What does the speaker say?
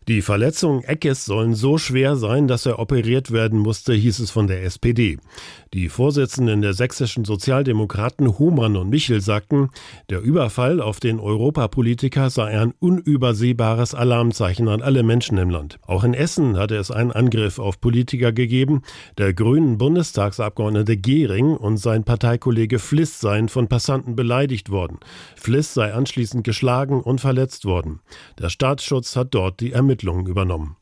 Die Verletzungen Eckes sollen so schwer sein, dass er operiert werden musste, hieß es von der SPD. Die Vorsitzenden der sächsischen Sozialdemokraten Hohmann und Michel sagten, der Überfall auf den Europapolitiker sei ein unübersehbares Alarmzeichen an alle Menschen im Land. Auch in Essen hatte es einen Angriff auf Politiker gegeben. Der grünen Bundestagsabgeordnete Gehring und sein Parteikollege Fliss seien von Passanten beleidigt worden. Fliss sei anschließend geschlagen und verletzt worden. Der Staatsschutz hat dort die Ermittlungen übernommen.